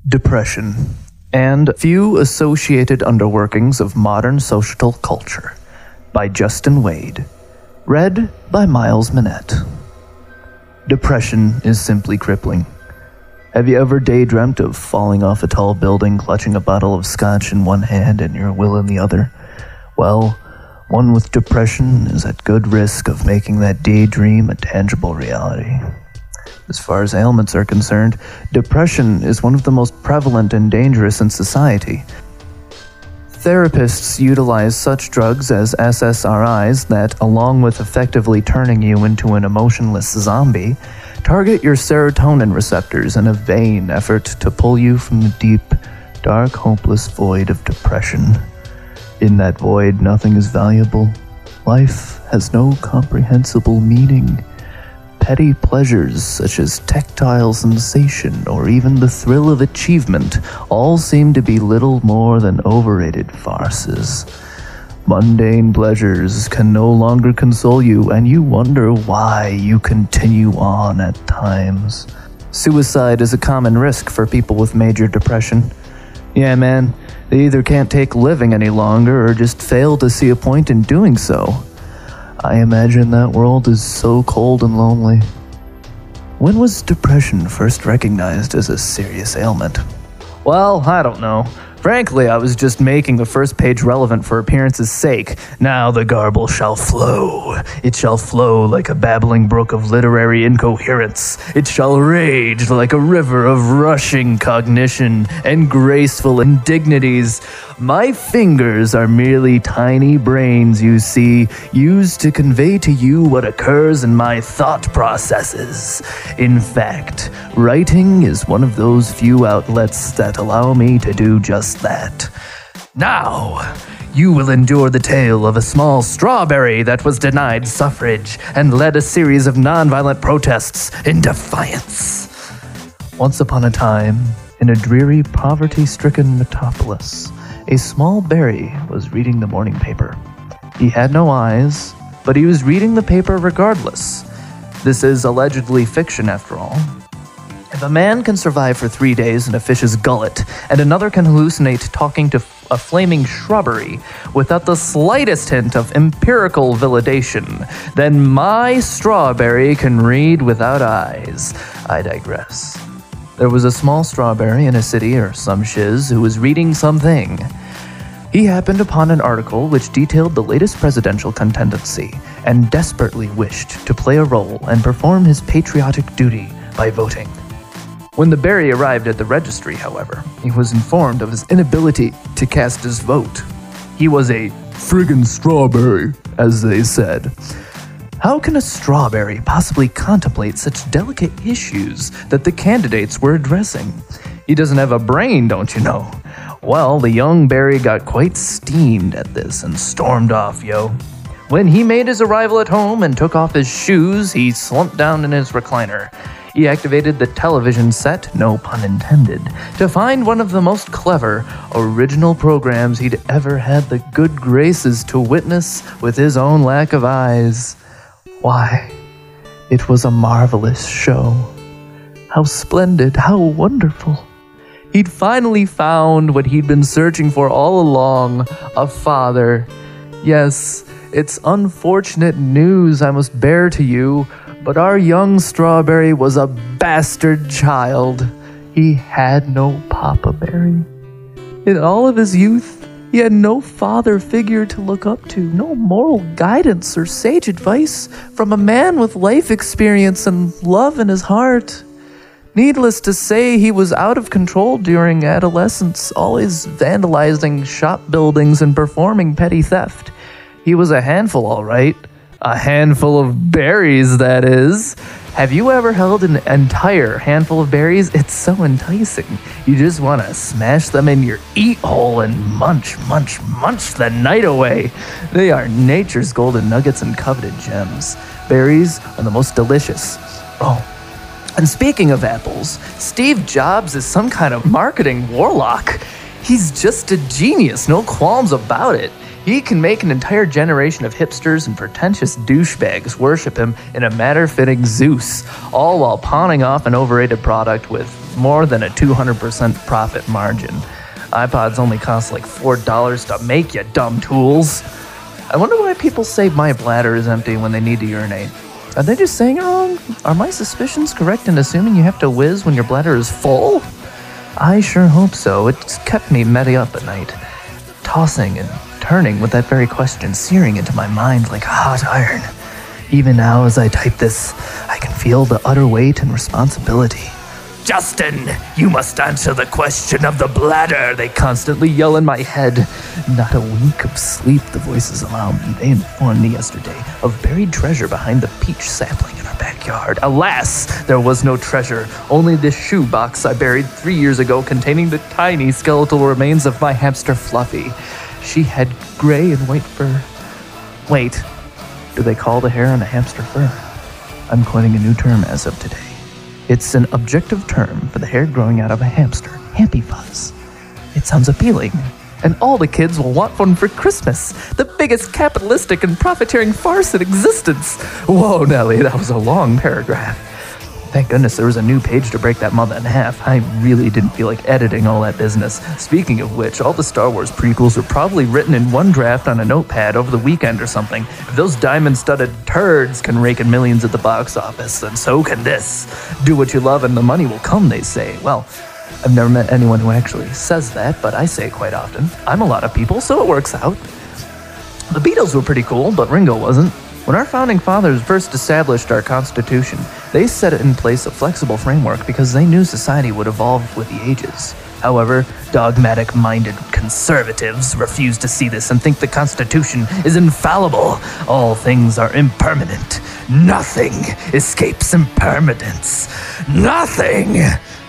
Depression, and Few Associated Underworkings of Modern Social Culture by Justin Wade. Read by Miles Minette. Depression is simply crippling. Have you ever daydreamt of falling off a tall building, clutching a bottle of scotch in one hand and your will in the other? Well, one with depression is at good risk of making that daydream a tangible reality. As far as ailments are concerned, depression is one of the most prevalent and dangerous in society. Therapists utilize such drugs as SSRIs that, along with effectively turning you into an emotionless zombie, target your serotonin receptors in a vain effort to pull you from the deep, dark, hopeless void of depression. In that void, nothing is valuable. Life has no comprehensible meaning. Petty pleasures such as tactile sensation or even the thrill of achievement all seem to be little more than overrated farces. Mundane pleasures can no longer console you, and you wonder why you continue on at times. Suicide is a common risk for people with major depression. Yeah, man, they either can't take living any longer or just fail to see a point in doing so. I imagine that world is so cold and lonely. When was depression first recognized as a serious ailment? Well, I don't know. Frankly, I was just making the first page relevant for appearance's sake. Now the garble shall flow. It shall flow like a babbling brook of literary incoherence. It shall rage like a river of rushing cognition and graceful indignities. My fingers are merely tiny brains, you see, used to convey to you what occurs in my thought processes. In fact, writing is one of those few outlets that allow me to do just that. Now, you will endure the tale of a small strawberry that was denied suffrage and led a series of nonviolent protests in defiance. Once upon a time, in a dreary, poverty-stricken metropolis, a small berry was reading the morning paper. He had no eyes, but he was reading the paper regardless. This is allegedly fiction, after all. If a man can survive for 3 days in a fish's gullet, and another can hallucinate talking to a flaming shrubbery without the slightest hint of empirical validation, then my strawberry can read without eyes. I digress. There was a small strawberry in a city or some shiz who was reading something. He happened upon an article which detailed the latest presidential candidacy and desperately wished to play a role and perform his patriotic duty by voting. When the berry arrived at the registry, however, he was informed of his inability to cast his vote. He was a friggin' strawberry, as they said. How can a strawberry possibly contemplate such delicate issues that the candidates were addressing? He doesn't have a brain, don't you know? Well, the young berry got quite steamed at this and stormed off, yo. When he made his arrival at home and took off his shoes, he slumped down in his recliner. He activated the television set, no pun intended, to find one of the most clever, original programs he'd ever had the good graces to witness with his own lack of eyes. Why, it was a marvelous show. How splendid, how wonderful. He'd finally found what he'd been searching for all along, a father. Yes, it's unfortunate news I must bear to you, but our young strawberry was a bastard child. He had no Papa Berry. In all of his youth, he had no father figure to look up to, no moral guidance or sage advice from a man with life experience and love in his heart. Needless to say, he was out of control during adolescence, always vandalizing shop buildings and performing petty theft. He was a handful, all right. A handful of berries, that is. Have you ever held an entire handful of berries? It's so enticing. You just want to smash them in your eat hole and munch, munch, munch the night away. They are nature's golden nuggets and coveted gems. Berries are the most delicious. Oh, and speaking of apples, Steve Jobs is some kind of marketing warlock. He's just a genius, no qualms about it. He can make an entire generation of hipsters and pretentious douchebags worship him in a matter-fitting Zeus, all while pawning off an overrated product with more than a 200% profit margin. iPods only cost like $4 to make, you dumb tools. I wonder why people say my bladder is empty when they need to urinate. Are they just saying it wrong? Are my suspicions correct in assuming you have to whiz when your bladder is full? I sure hope so. It's kept me medi up at night, tossing and turning with that very question searing into my mind like a hot iron. Even now as I type this, I can feel the utter weight and responsibility. Justin, you must answer the question of the bladder, they constantly yell in my head. Not a wink of sleep, the voices allow me. They informed me yesterday of buried treasure behind the peach sapling in our backyard. Alas, there was no treasure, only this shoe box I buried 3 years ago containing the tiny skeletal remains of my hamster Fluffy. She had gray and white fur. Wait, do they call the hair on a hamster fur? I'm coining a new term as of today. It's an objective term for the hair growing out of a hamster, Happy Fuzz. It sounds appealing, and all the kids will want one for Christmas, the biggest capitalistic and profiteering farce in existence. Whoa, Nelly, that was a long paragraph. Thank goodness there was a new page to break that mother in half. I really didn't feel like editing all that business. Speaking of which, all the Star Wars prequels were probably written in one draft on a notepad over the weekend or something. If those diamond-studded turds can rake in millions at the box office, then so can this. Do what you love and the money will come, they say. Well, I've never met anyone who actually says that, but I say it quite often. I'm a lot of people, so it works out. The Beatles were pretty cool, but Ringo wasn't. When our founding fathers first established our Constitution, they set in place a flexible framework because they knew society would evolve with the ages. However, dogmatic-minded conservatives refuse to see this and think the Constitution is infallible. All things are impermanent. Nothing escapes impermanence. Nothing!